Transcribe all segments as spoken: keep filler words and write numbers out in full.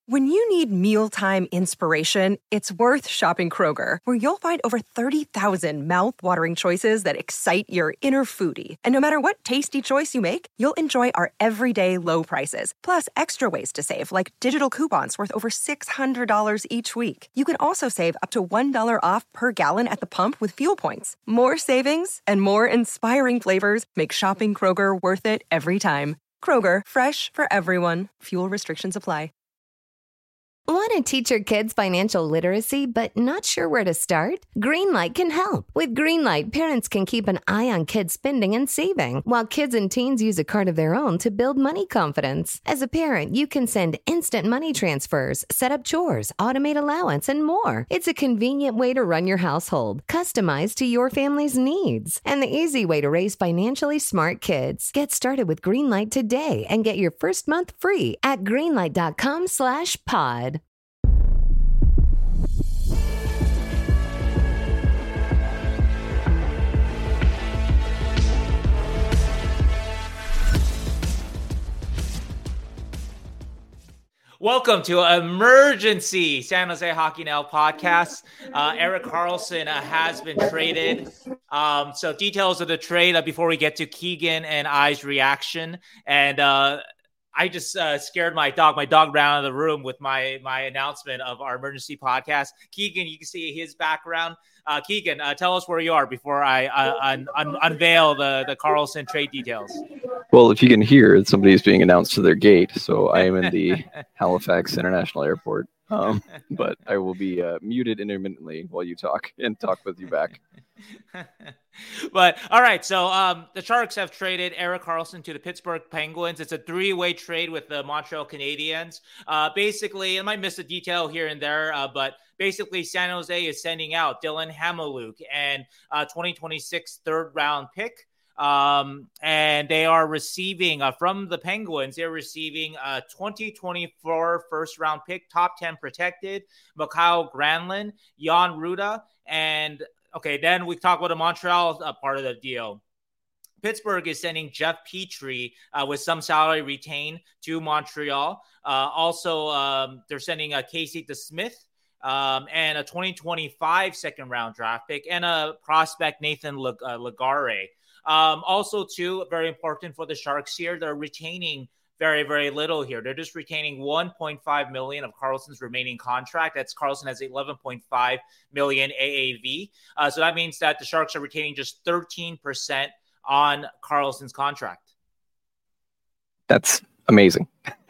When you need mealtime inspiration, it's worth shopping Kroger, where you'll find over thirty thousand mouth-watering choices that excite your inner foodie. And no matter what tasty choice you make, you'll enjoy our everyday low prices, plus extra ways to save, like digital coupons worth over six hundred dollars each week. You can also save up to one dollar off per gallon at the pump with fuel points. More savings and more inspiring flavors make shopping Kroger worth it every time. Kroger, fresh for everyone. Fuel restrictions apply. Want to teach your kids financial literacy but not sure where to start? Greenlight can help. With Greenlight, parents can keep an eye on kids' spending and saving, while kids and teens use a card of their own to build money confidence. As a parent, you can send instant money transfers, set up chores, automate allowance, and more. It's a convenient way to run your household, customized to your family's needs, and the easy way to raise financially smart kids. Get started with Greenlight today and get your first month free at greenlight.com slash pod. Welcome to Emergency San Jose Hockey Now podcast. Uh, Erik Karlsson uh, has been traded. Um, so details of the trade uh, before we get to Keegan and I's reaction. And uh, I just uh, scared my dog. My dog ran out of the room with my my announcement of our emergency podcast. Keegan, you can see his background. Uh, Keegan, uh, tell us where you are before I uh, un- un- unveil the, the Karlsson trade details. Well, if you can hear, somebody is being announced to their gate. So I am in the Halifax International Airport, um, but I will be uh, muted intermittently while you talk and talk with you back. But all right, so um, the Sharks have traded Erik Karlsson to the Pittsburgh Penguins. It's a three-way trade with the Montreal Canadiens. Uh, basically, I might miss a detail here and there, uh, but basically San Jose is sending out Dylan Hamaliuk and a twenty twenty-six third-round pick. Um, and they are receiving uh, from the Penguins, they're receiving a twenty twenty-four first round pick, top ten protected, Mikael Granlund, Jan Ruda, and okay, then we talk about the Montreal uh, part of the deal. Pittsburgh is sending Jeff Petrie uh, with some salary retained to Montreal. Uh, also, um, they're sending uh, Casey DeSmith um, and a twenty twenty-five second round draft pick and a prospect, Nathan Leg- uh, Legare. Um, also, too, very important for the Sharks here, they're retaining very, very little here. They're just retaining one point five million dollars of Karlsson's remaining contract. That's Karlsson has eleven point five million dollars A A V. Uh, so that means that the Sharks are retaining just thirteen percent on Karlsson's contract. That's amazing.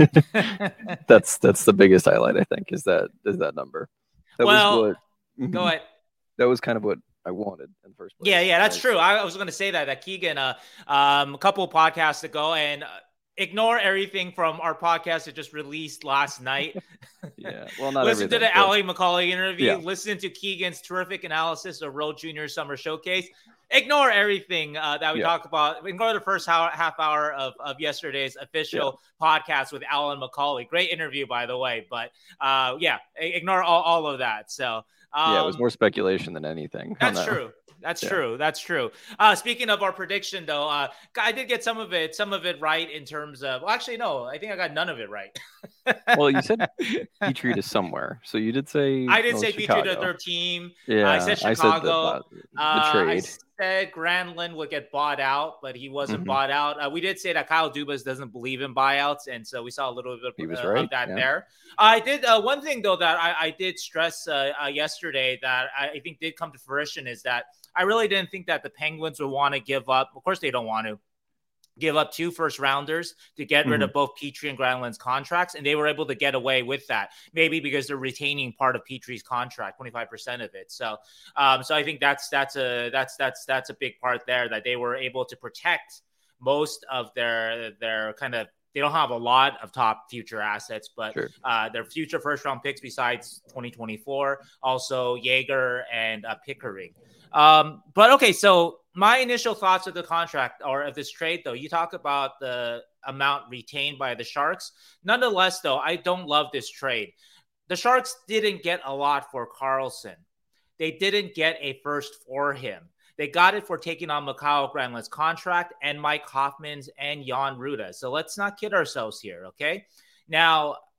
that's that's the biggest highlight, I think, is that is that number. That well, was what, go ahead. That was kind of what I wanted in the first place. Yeah, yeah, that's true. I was going to say that, that Keegan, uh, um, a couple of podcasts ago, and uh, ignore everything from our podcast that just released last night. Yeah, well, not Listen to the but... Ali McCauley interview. Yeah. Listen to Keegan's terrific analysis of World Junior Summer Showcase. Ignore everything uh, that we yeah. talked about. Ignore the first hour, half hour of, of yesterday's official yeah. podcast with Alan McCauley. Great interview, by the way. But uh, yeah, ignore all, all of that. So um, yeah, it was more speculation than anything. That's that. true. That's yeah. true. That's true. Uh, speaking of our prediction, though, uh, I did get some of it, some of it right in terms of. Well, actually, no, I think I got none of it right. Well, you said Petrie to somewhere, so you did say. I did oh, say Chicago. Petrie to their team. Yeah, I said Chicago. I said the, the uh, trade. I said Granlund would get bought out, but he wasn't mm-hmm. bought out. Uh, we did say that Kyle Dubas doesn't believe in buyouts, and so we saw a little bit he was uh, right. of that yeah. there. I did uh, one thing though that I, I did stress uh, uh, yesterday that I, I think did come to fruition is that I really didn't think that the Penguins would want to give up. Of course, they don't want to give up two first rounders to get rid mm-hmm. of both Petrie and Granlund's contracts. And they were able to get away with that, maybe because they're retaining part of Petrie's contract, twenty-five percent of it. So, um, so I think that's, that's a, that's, that's, that's a big part there that they were able to protect most of their, their kind of, they don't have a lot of top future assets, but sure. uh, their future first round picks besides twenty twenty-four, also Jaeger and uh, Pickering. Um, but okay, so my initial thoughts of the contract or of this trade, though, you talk about the amount retained by the Sharks. Nonetheless, though, I don't love this trade. The Sharks didn't get a lot for Karlsson. They didn't get a first for him. They got it for taking on Mikael Granlund's contract and Mike Hoffman's and Jan Ruda. So let's not kid ourselves here, okay? Now,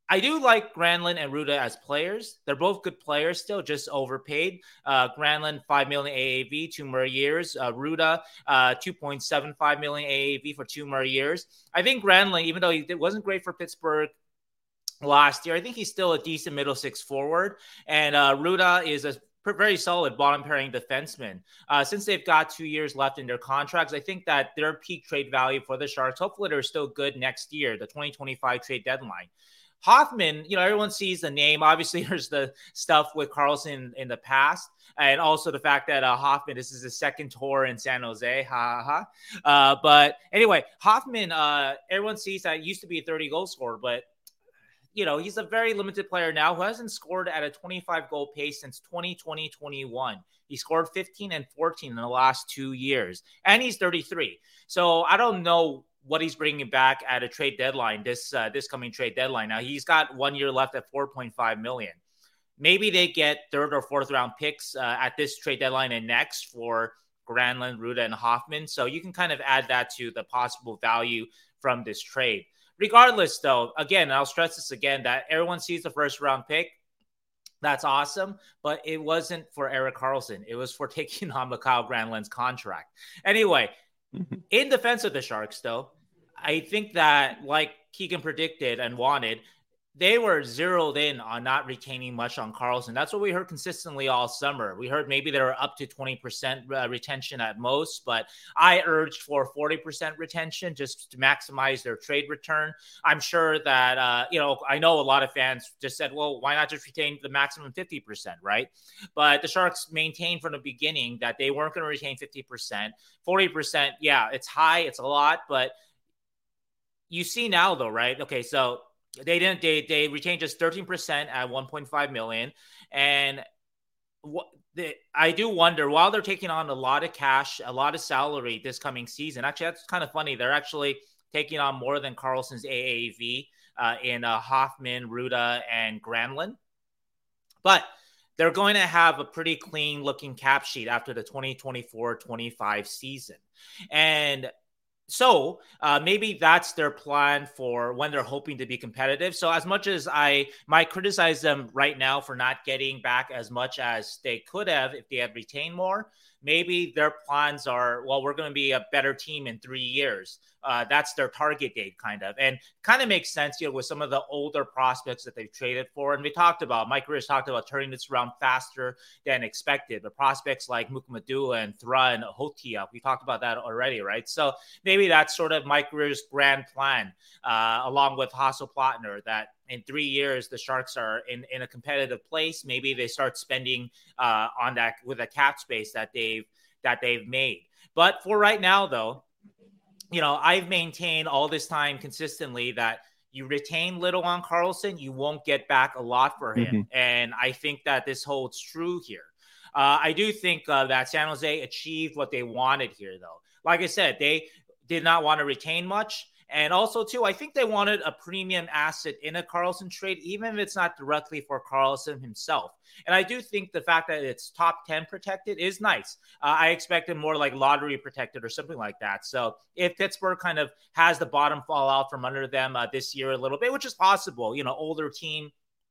I do like Granlund and Ruda as players. They're both good players still, just overpaid. Uh, Granlund, five million A A V, two more years. Uh, Ruda, uh, two point seven five million A A V for two more years. I think Granlund, even though he wasn't great for Pittsburgh last year, I think he's still a decent middle six forward. And uh, Ruda is a very solid bottom pairing defenseman. Uh, since they've got two years left in their contracts, I think that their peak trade value for the Sharks, hopefully they're still good next year, the twenty twenty-five trade deadline. Hoffman, you know, everyone sees the name. Obviously, there's the stuff with Karlsson in the past, and also the fact that uh, Hoffman, this is his second tour in San Jose. Ha ha. Uh, but anyway, Hoffman, uh, everyone sees that he used to be a thirty goal scorer, but you know, he's a very limited player now who hasn't scored at a twenty-five goal pace since twenty twenty twenty-one. He scored fifteen and fourteen in the last two years, and he's thirty-three. So I don't know what he's bringing back at a trade deadline, this uh, this coming trade deadline. Now, he's got one year left at four point five million dollars. Maybe they get third or fourth round picks uh, at this trade deadline and next for Granlund, Ruda, and Hoffman. So you can kind of add that to the possible value from this trade. Regardless, though, again, I'll stress this again, that everyone sees the first round pick. That's awesome, but it wasn't for Erik Karlsson. It was for taking on Mikael Granlund's contract. Anyway, in defense of the Sharks, though, I think that, like Keegan predicted and wanted, they were zeroed in on not retaining much on Karlsson. That's what we heard consistently all summer. We heard maybe they were up to twenty percent uh, retention at most, but I urged for forty percent retention just to maximize their trade return. I'm sure that, uh, you know, I know a lot of fans just said, well, why not just retain the maximum fifty percent, right? But the Sharks maintained from the beginning that they weren't going to retain fifty percent. forty percent, yeah, it's high, it's a lot, but you see now, though, right? Okay, so They didn't. They they retained just thirteen percent at one point five million, and what the, I do wonder, while they're taking on a lot of cash, a lot of salary this coming season. Actually, that's kind of funny. They're actually taking on more than Karlsson's A A V uh, in uh, Hoffman, Ruda, and Granlund, but they're going to have a pretty clean looking cap sheet after the twenty twenty-four twenty-five season, and So uh, maybe that's their plan for when they're hoping to be competitive. So as much as I might criticize them right now for not getting back as much as they could have if they had retained more, maybe their plans are, well, we're going to be a better team in three years. Uh, that's their target date, kind of. And kind of makes sense, you know, with some of the older prospects that they've traded for. And we talked about, Mike Risch talked about turning this around faster than expected. The prospects like Mukamadua and Thra and Hotia, we talked about that already, right? So maybe that's sort of Mike Risch's grand plan, uh, along with Hasso Plattner, that in three years, the Sharks are in, in a competitive place. Maybe they start spending uh, on that with a cap space that they've that they've made. But for right now, though, you know, I've maintained all this time consistently that you retain little on Karlsson, you won't get back a lot for him. Mm-hmm. And I think that this holds true here. Uh, I do think uh, that San Jose achieved what they wanted here, though. Like I said, they did not want to retain much. And also, too, I think they wanted a premium asset in a Karlsson trade, even if it's not directly for Karlsson himself. And I do think the fact that it's top ten protected is nice. Uh, I expected more like lottery protected or something like that. So if Pittsburgh kind of has the bottom fall out from under them uh, this year a little bit, which is possible, you know, older team.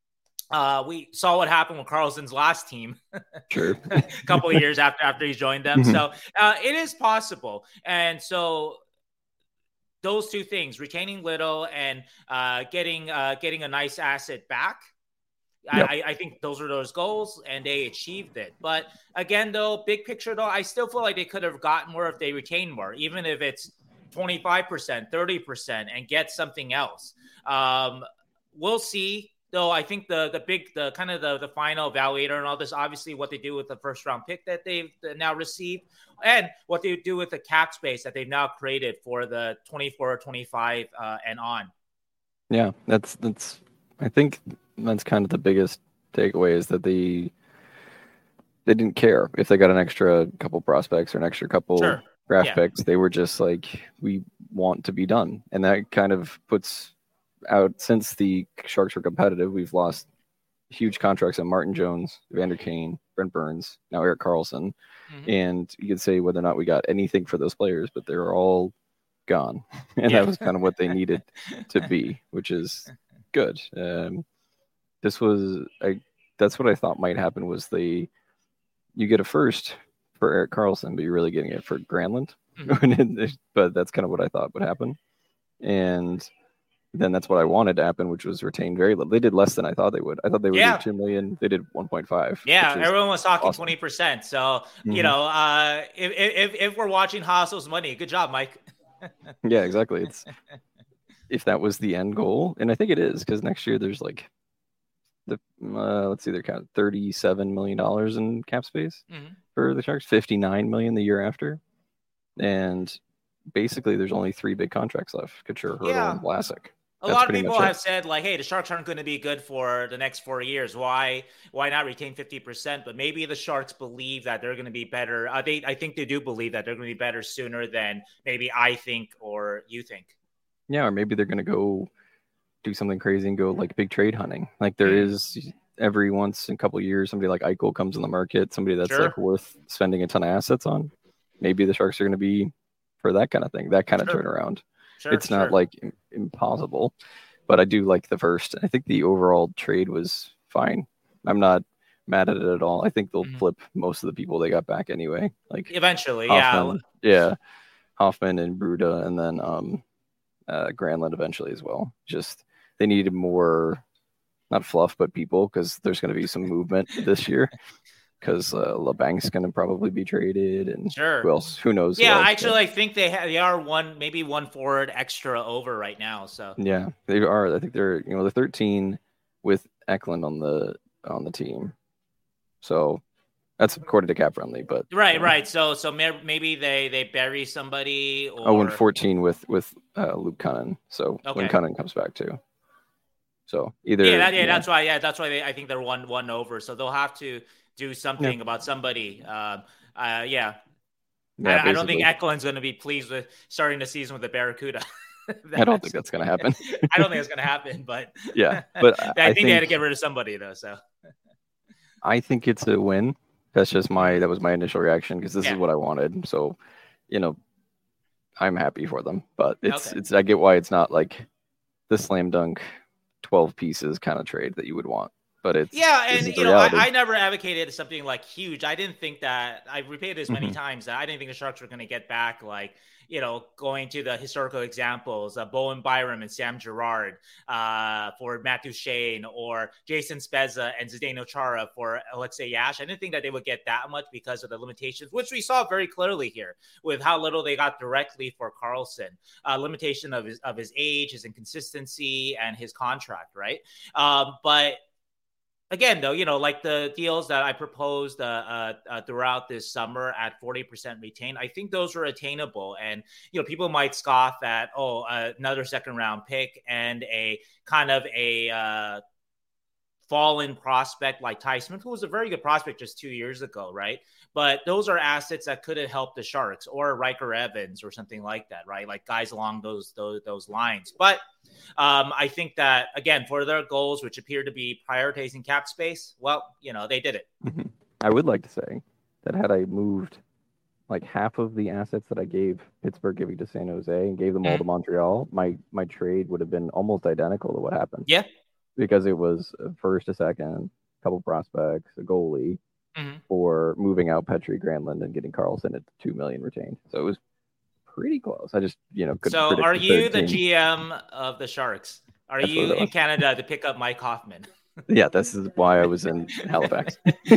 Uh, we saw what happened with Karlsson's last team sure. a couple of years after, after he joined them. Mm-hmm. So uh, it is possible. And so those two things, retaining little and uh, getting uh, getting a nice asset back, yep. I, I think those are those goals, and they achieved it. But again, though, big picture, though, I still feel like they could have gotten more if they retained more, even if it's twenty-five percent, thirty percent, and get something else. Um, we'll see. Though I think the the big the kind of the, the final evaluator and all this, obviously what they do with the first round pick that they've now received, and what they do with the cap space that they've now created for the twenty-four, twenty-five uh, and on. Yeah, that's that's. I think that's kind of the biggest takeaway is that they they didn't care if they got an extra couple prospects or an extra couple sure. draft yeah. picks. They were just like, we want to be done, and that kind of puts out, since the Sharks were competitive, we've lost huge contracts on Martin Jones, Evander Kane, Brent Burns, now Erik Karlsson. Mm-hmm. And you could say whether or not we got anything for those players, but they're all gone. And yeah. that was kind of what they needed to be, which is good. Um, this was I. That's what I thought might happen. Was the you get a first for Erik Karlsson, but you're really getting it for Granlund. Mm-hmm. But that's kind of what I thought would happen, and then that's what I wanted to happen, which was retain very little. They did less than I thought they would. I thought they would yeah. do two million. They did one point five. Yeah, everyone was talking awesome. twenty percent. So mm-hmm. you know, uh, if, if if we're watching Hassel's money, good job, Mike. Yeah, exactly. It's if that was the end goal, and I think it is, because next year there's like the uh, let's see, they're kind of thirty-seven million dollars in cap space mm-hmm. for the Sharks, fifty-nine million the year after, and basically there's only three big contracts left: Couture, Hurdle, yeah. and Vlasic. A That's lot of people have it. said, like, hey, the Sharks aren't going to be good for the next four years. Why why not retain fifty percent? But maybe the Sharks believe that they're going to be better. Uh, they, I think they do believe that they're going to be better sooner than maybe I think or you think. Yeah, or maybe they're going to go do something crazy and go, like, big trade hunting. Like, there mm. is every once in a couple of years, somebody like Eichel comes in the market, somebody that's, sure. like, worth spending a ton of assets on. Maybe the Sharks are going to be for that kind of thing, that kind sure. of turnaround. Sure, it's not sure. like impossible, but I do like the first. I think the overall trade was fine. I'm not mad at it at all. I think they'll mm-hmm. flip most of the people they got back anyway. Like eventually, Hoffman, yeah, yeah, Hoffman and Bruda, and then um, uh, Granlund eventually as well. Just they needed more, not fluff, but people, because there's going to be some movement this year. Because uh, LeBank's going to probably be traded, and sure. who else? Who knows? Yeah, else, actually, but... I think they ha- they are one, maybe one forward extra over right now. So yeah, they are. I think they're you know they're thirteen with Eklund on the on the team. So that's according to Cap Friendly, but right, uh, right. So so maybe they they bury somebody. Or... Oh, and fourteen with with uh, Luke Cunnin. So okay. when Cunnin comes back too. So either yeah, that, yeah, that's why. Yeah, that's why they, I think they're one one over. So they'll have to do something yeah. about somebody. Um, uh, yeah. yeah I, I don't think Eklund's going to be pleased with starting the season with the Barracuda. I don't think that's going to happen. I don't think it's going to happen, but yeah, but I, I think, think they had to get rid of somebody though. So I think it's a win. That's just my, that was my initial reaction because this yeah. is what I wanted. So, you know, I'm happy for them, but it's, okay. it's, I get why it's not like the slam dunk twelve pieces kind of trade that you would want. But it's yeah, and you know, I, I never advocated something like huge. I didn't think that I repeated this many mm-hmm. times that I didn't think the Sharks were going to get back like you know going to the historical examples of Bowen Byram and Sam Girard uh, for Matt Duchene or Jason Spezza and Zdeno Chara for Alexei Yash. I didn't think that they would get that much because of the limitations, which we saw very clearly here with how little they got directly for Karlsson. Uh, limitation of his of his age, his inconsistency, and his contract, right? Um, but Again, though, you know, like the deals that I proposed uh, uh, uh, throughout this summer at forty percent retain, I think those are attainable. And, you know, people might scoff at, oh, uh, another second round pick and a kind of a uh, fallen prospect like Ty Smith, who was a very good prospect just two years ago, right? But those are assets that could have helped the Sharks or Riker Evans or something like that, right? Like guys along those those, those lines. But um, I think that, again, for their goals, which appear to be prioritizing cap space, well, you know, they did it. Mm-hmm. I would like to say that had I moved like half of the assets that I gave Pittsburgh giving to San Jose and gave them all mm-hmm. to Montreal, my my trade would have been almost identical to what happened. Yeah. Because it was a first, a second, a couple prospects, a goalie mm-hmm. for moving out Petry, Granlund, and getting Karlsson at two million retained. So it was pretty close. I just, you know, couldn't So are you the G M of the Sharks? Are That's you in Canada to pick up Mike Hoffman? Yeah, this is why I was in Halifax.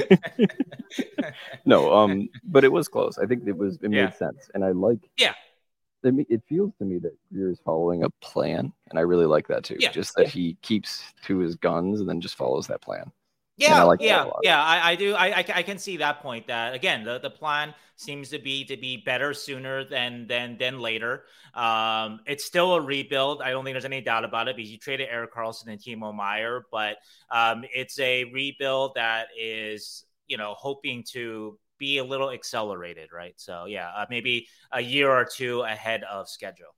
No, um, but it was close. I think it was, it yeah. made sense. And I like, yeah. It feels to me that Greer is following a plan, and I really like that too. Yeah. Just that yeah. he keeps to his guns and then just follows that plan. Yeah, like yeah, yeah. I, I do. I, I can see that point. That again, the, the plan seems to be to be better sooner than than than later. Um, it's still a rebuild. I don't think there's any doubt about it because you traded Erik Karlsson and Timo Meier, but um, it's a rebuild that is you know hoping to be a little accelerated, right? So yeah, uh, maybe a year or two ahead of schedule.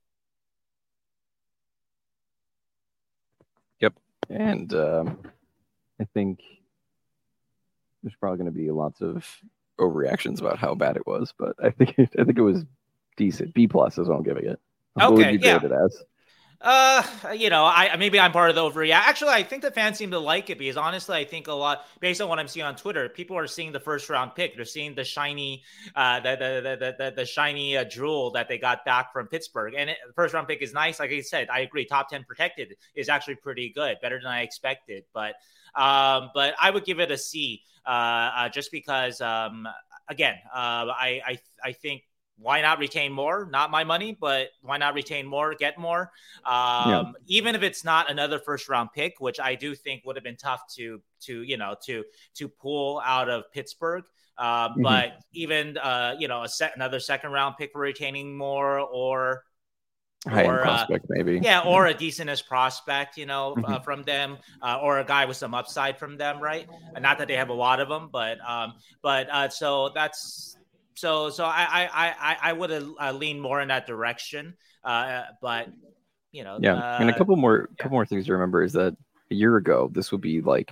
Yep. And um, I think there's probably going to be lots of overreactions about how bad it was, but I think it, I think it was decent. B plus is what I'm giving it. Okay, yeah. It as? Uh, you know, I maybe I'm part of the overreact. Actually, I think the fans seem to like it because honestly, I think a lot based on what I'm seeing on Twitter, people are seeing the first round pick. They're seeing the shiny, uh, the the the the, the shiny uh, jewel that they got back from Pittsburgh, and it, the first round pick is nice. Like I said, I agree. Top ten protected is actually pretty good, better than I expected. But um, but I would give it a C, uh, uh just because um, again, uh, I I I think. Why not retain more? Not my money, but why not retain more, get more? Um, Yeah. Even if it's not another first round pick, which I do think would have been tough to, to, you know, to, to pull out of Pittsburgh. Uh, Mm-hmm. But even, uh, you know, a set, another second round pick for retaining more or, High end or, uh, prospect, maybe. yeah, or a decentest prospect, you know, Mhm. uh, from them, uh, or a guy with some upside from them, right? And not that they have a lot of them, but, um, but uh, so that's, So, so I, I, I, I would have uh, leaned more in that direction, uh, but you know, Yeah, uh, and a couple more, yeah. couple more things to remember is that a year ago, this would be like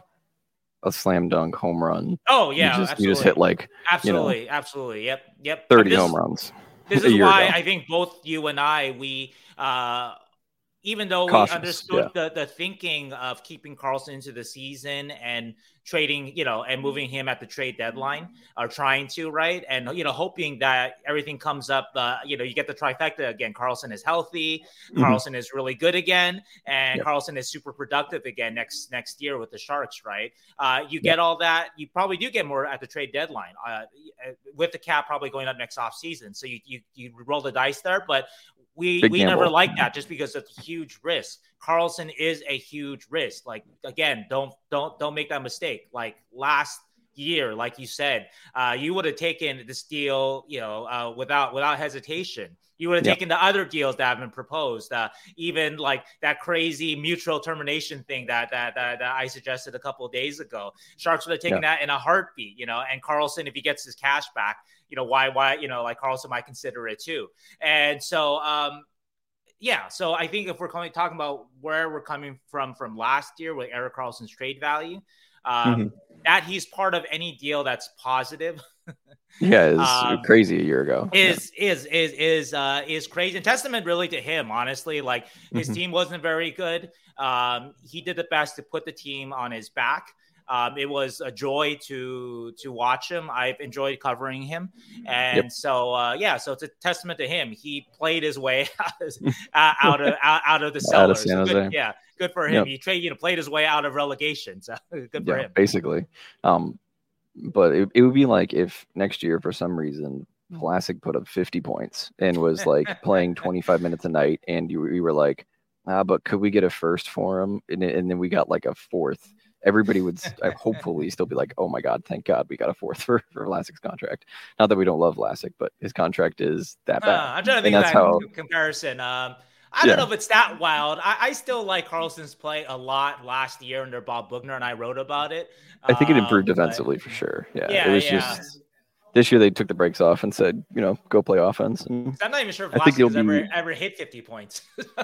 a slam dunk home run. Oh You yeah, just absolutely. you just hit like absolutely, you know, absolutely. Yep, yep. thirty this, home runs. This a is year why ago. I think both you and I, we, uh, even though Cautious, we understood yeah. the, the thinking of keeping Carlson into the season and trading, you know, and moving him at the trade deadline, or trying to, right? And, you know, hoping that everything comes up, uh, you know, you get the trifecta again. Carlson is healthy. Mhm. Carlson is really good again. And Yep. Carlson is super productive again next next year with the Sharks, right? Uh, you Yep. get all that. You probably do get more at the trade deadline uh, with the cap probably going up next offseason. So you, you, you roll the dice there. But we Big we never gamble. like that just because it's a huge risk. Carlson is a huge risk. Like, again, don't don't don't make that mistake. Like last year, like you said, uh, you would have taken this deal, you know, uh, without without hesitation. You would have Yep. taken the other deals that have been proposed, uh, even like that crazy mutual termination thing that that that, that I suggested a couple of days ago. Sharks would have taken Yep. that in a heartbeat, you know. And Carlson, if he gets his cash back, you know, why why you know, like Carlson might consider it too. And so, um, yeah, so I think if we're coming, talking about where we're coming from from last year with Erik Karlsson's trade value, um, Mhm. that he's part of any deal that's positive. Yeah, it's um, crazy a year ago. is is is is uh is crazy, and testament really to him, honestly. Like his Mhm. team wasn't very good. Um, he did the best to put the team on his back. Um, it was a joy to to watch him. I've enjoyed covering him, and Yep. so uh, yeah, so it's a testament to him. He played his way out of out of, out, out of the cellar. Out of San So good, Jose. yeah, good for him. Yep. He trade, you know, played his way out of relegation. So good for Yeah, him. basically. Um, but it, it would be like if next year, for some reason, Vlasic put up fifty points and was like playing twenty-five minutes a night, and you, you were like, ah, but could we get a first for him? And, and then we got like a fourth. Everybody would uh, hopefully still be like, oh my God, thank God we got a fourth for, for Vlasic's contract. Not that we don't love Vlasic, but his contract is that bad. Uh, I'm trying to think and of that's that how, comparison. Um, I Yeah. don't know if it's that wild. I, I still like Karlsson's play a lot last year under Bob Bugner, and I wrote about it. I think it improved Um, but- defensively for sure. Yeah, Yeah, it was yeah. just this year they took the brakes off and said, you know, go play offense. And I'm not even sure if I think Vlasic he'll has ever, be- ever hit fifty points.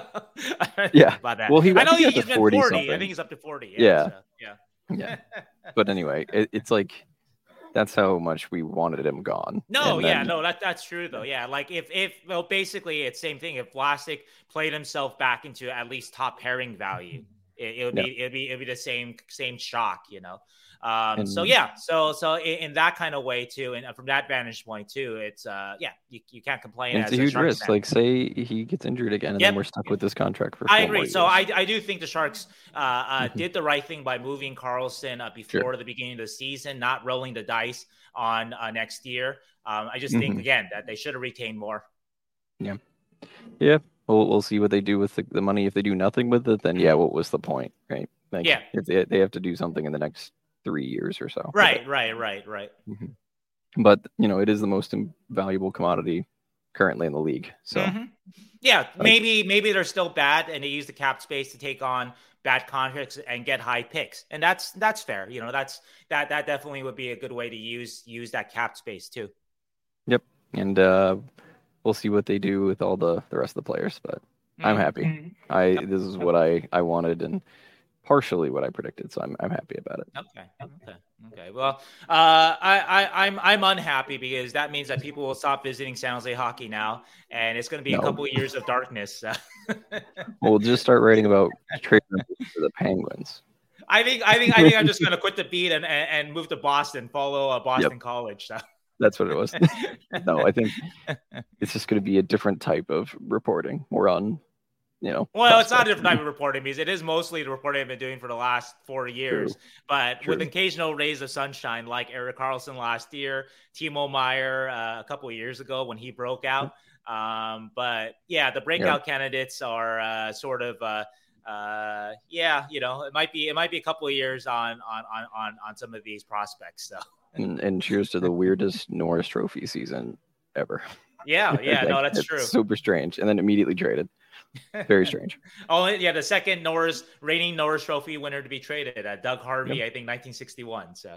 Yeah. about that. Well, he- I I know think he he's got to been forty forty. I something. think he's up to forty. Yeah. so, yeah. Yeah. But anyway, it, it's like that's how much we wanted him gone. No, And yeah, then- no, that that's true though. Yeah, like if if well, basically it's same thing. If Vlasic played himself back into at least top pairing value, it, it would be it'd be it'd be the same same shock, you know. Um, And- so yeah, so so in, in that kind of way too, and from that vantage point too, it's uh yeah, you, you can't complain. and it's as a huge Sharks risk. fan. Like, say he gets injured again, and Yep. then we're stuck with this contract for. I four more agree. So years. I, I do think the Sharks uh, uh, Mhm. did the right thing by moving Karlsson uh, before Sure. the beginning of the season, not rolling the dice on uh, next year. Um, I just think Mhm. again that they should have retained more. Yeah, we'll we'll see what they do with the, the money. If they do nothing with it, then yeah, what was the point, right? Like, Yeah. if they they have to do something in the next three years or so. Right, right, right, right. Mhm. But you know, it is the most valuable commodity currently in the league. So Mhm. Yeah, maybe maybe they're still bad, and they use the cap space to take on bad contracts and get high picks, and that's that's fair. You know, that's that that definitely would be a good way to use use that cap space too. yep, and uh, we'll see what they do with all the the rest of the players. But I'm happy. Mhm. I this is what I I wanted, and partially what I predicted, so I'm I'm happy about it. Okay, okay, okay. Well, uh, I, I I'm I'm unhappy because that means that people will stop visiting San Jose hockey now, and it's going to be no. a couple of years of darkness. So. Well, we'll just start writing about trading for the Penguins. I think I think I think I'm just going to quit the beat and, and and move to Boston, follow a Boston yep. college. So. That's what it was. No, I think it's just going to be a different type of reporting. More on, you know. Well, it's not a different type of reporting because it is mostly the reporting I've been doing for the last four years. True. But True. with occasional rays of sunshine, like Erik Karlsson last year, Timo Meier uh, a couple of years ago when he broke out. Um, but yeah, the breakout yeah. candidates are uh, sort of. Uh, uh, yeah, you know, it might be it might be a couple of years on on on on, on some of these prospects. So. And, and cheers to the weirdest Norris Trophy season ever. Yeah, yeah, like, no, that's it's true. Super strange, and then immediately traded. Very strange. Oh, yeah, the second Norris reigning Norris Trophy winner to be traded, uh, Doug Harvey, yep. I think nineteen sixty-one. So,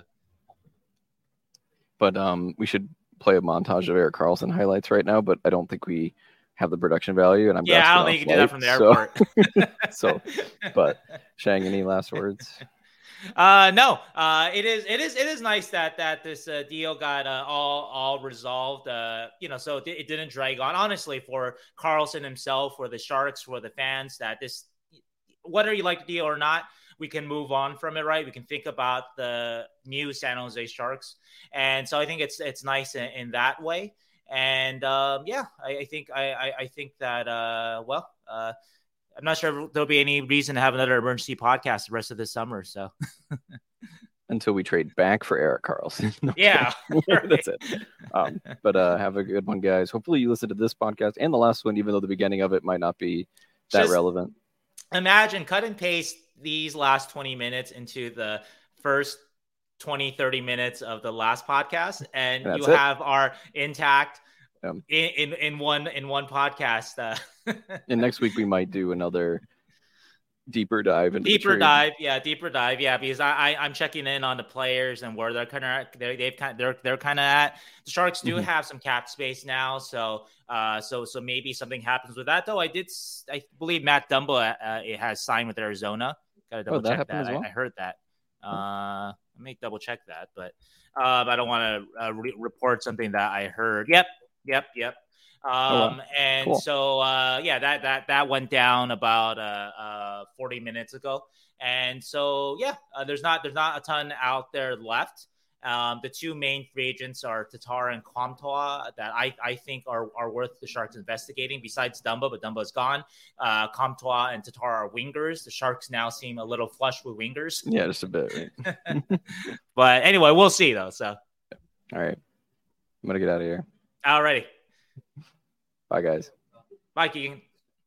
but um, we should play a montage of Erik Karlsson highlights right now. But I don't think we have the production value, and I'm yeah, I don't think you can do that from the airport. So, so but Shang, any last words? Uh, no, uh, it is, it is, it is nice that, that this uh, deal got uh, all, all resolved, uh, you know, so it, it didn't drag on, honestly, for Karlsson himself, for the Sharks, for the fans, that this, whether you like the deal or not, we can move on from it, right? We can think about the new San Jose Sharks. And so I think it's, it's nice in, in that way. And, um, yeah, I, I think, I, I, I think that, uh, well, uh, I'm not sure if there'll be any reason to have another emergency podcast the rest of this summer. So until we trade back for Erik Karlsson. No, yeah, that's it. Um, but uh, have a good one, guys. Hopefully you listen to this podcast and the last one, even though the beginning of it might not be that Just relevant. Imagine cut and paste these last twenty minutes into the first twenty, thirty minutes of the last podcast, and you it. have our intact Um, in, in in one in one podcast. Uh, and next week we might do another deeper dive into deeper dive, yeah, deeper dive, yeah. Because I, I I'm checking in on the players and where they're kind of they they've kind they're they're kind of at. The Sharks do mm-hmm. have some cap space now, so uh so so maybe something happens with that. Though I did I believe Matt Dumba uh, it has signed with Arizona. Got to double oh, that check that. Well? I, I heard that. Uh, let me double check that, but um, I don't want to uh, re- report something that I heard. Yep. Yep, yep. Um, oh, wow. And cool. so, uh, yeah, that that that went down about uh, uh, forty minutes ago. And so, yeah, uh, there's not there's not a ton out there left. Um, the two main free agents are Tatar and Comtois that I, I think are, are worth the Sharks investigating, besides Dumba, but Dumba's gone. Uh, Comtois and Tatar are wingers. The Sharks now seem a little flush with wingers. Yeah, just a bit. Right? But anyway, we'll see, though. So, all right. I'm going to get out of here. Alrighty. Bye, guys. Bye, Keegan.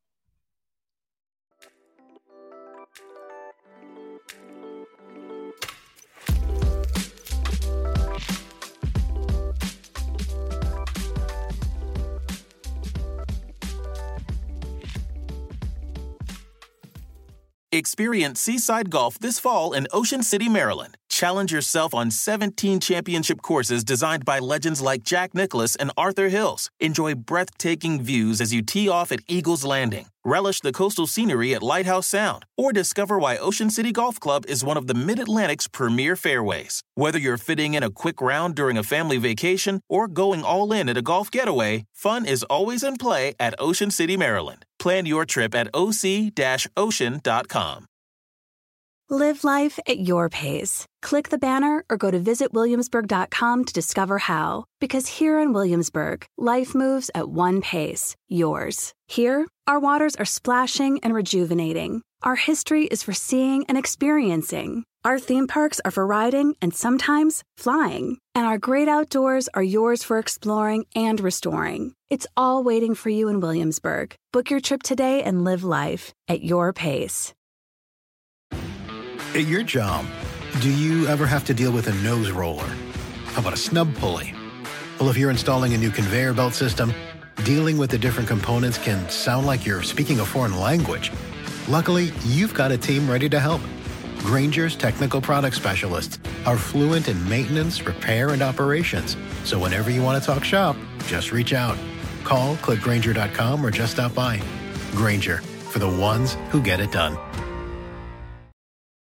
Experience Seaside Golf this fall in Ocean City, Maryland. Challenge yourself on seventeen championship courses designed by legends like Jack Nicklaus and Arthur Hills. Enjoy breathtaking views as you tee off at Eagles Landing. Relish the coastal scenery at Lighthouse Sound. Or discover why Ocean City Golf Club is one of the Mid-Atlantic's premier fairways. Whether you're fitting in a quick round during a family vacation or going all in at a golf getaway, fun is always in play at Ocean City, Maryland. Plan your trip at o c dash ocean dot com. Live life at your pace. Click the banner or go to visit williamsburg dot com to discover how. Because here in Williamsburg, life moves at one pace, yours. Here, our waters are splashing and rejuvenating. Our history is for seeing and experiencing. Our theme parks are for riding and sometimes flying. And our great outdoors are yours for exploring and restoring. It's all waiting for you in Williamsburg. Book your trip today and live life at your pace. At your job, do you ever have to deal with a nose roller? How about a snub pulley? Well, if you're installing a new conveyor belt system, dealing with the different components can sound like you're speaking a foreign language. Luckily, you've got a team ready to help. Grainger's technical product specialists are fluent in maintenance, repair, and operations. So whenever you want to talk shop, just reach out. Call, click Grainger dot com, or just stop by. Grainger, for the ones who get it done.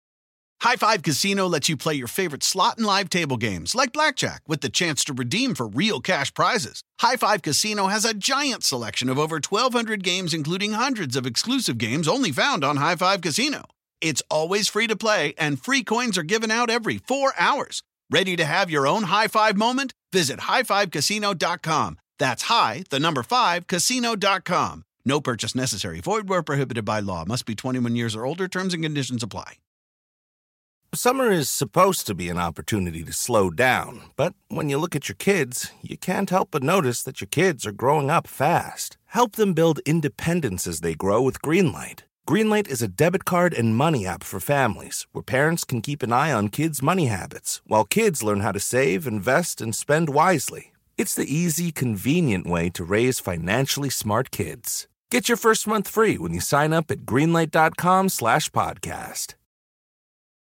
High Five Casino lets you play your favorite slot and live table games like blackjack with the chance to redeem for real cash prizes. High Five Casino has a giant selection of over twelve hundred games, including hundreds of exclusive games only found on High Five Casino. It's always free to play, and free coins are given out every four hours. Ready to have your own high five moment? Visit high five casino dot com. That's high, the number five, casino dot com. No purchase necessary. Void where prohibited by law. Must be twenty-one years or older. Terms and conditions apply. Summer is supposed to be an opportunity to slow down, but when you look at your kids, you can't help but notice that your kids are growing up fast. Help them build independence as they grow with Greenlight. Greenlight is a debit card and money app for families where parents can keep an eye on kids' money habits while kids learn how to save, invest, and spend wisely. It's the easy, convenient way to raise financially smart kids. Get your first month free when you sign up at greenlight dot com slash podcast.